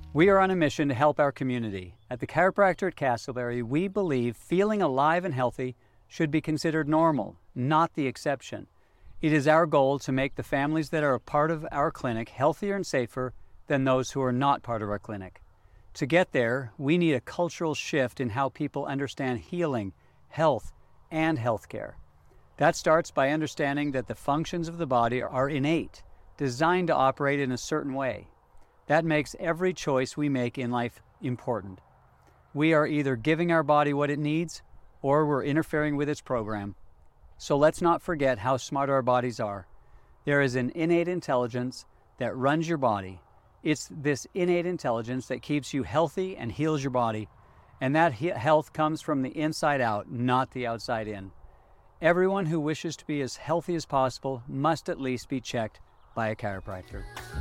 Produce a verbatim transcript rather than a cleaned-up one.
We are on a mission to help our community. At the Chiropractor at Castleberry, we believe feeling alive and healthy should be considered normal, not the exception. It is our goal to make the families that are a part of our clinic healthier and safer than those who are not part of our clinic. To get there, we need a cultural shift in how people understand healing, health, and healthcare. That starts by understanding that the functions of the body are innate, designed to operate in a certain way. That makes every choice we make in life important. We are either giving our body what it needs or we're interfering with its program. So let's not forget how smart our bodies are. There is an innate intelligence that runs your body. It's this innate intelligence that keeps you healthy and heals your body. And that he- health comes from the inside out, not the outside in. Everyone who wishes to be as healthy as possible must at least be checked by a chiropractor.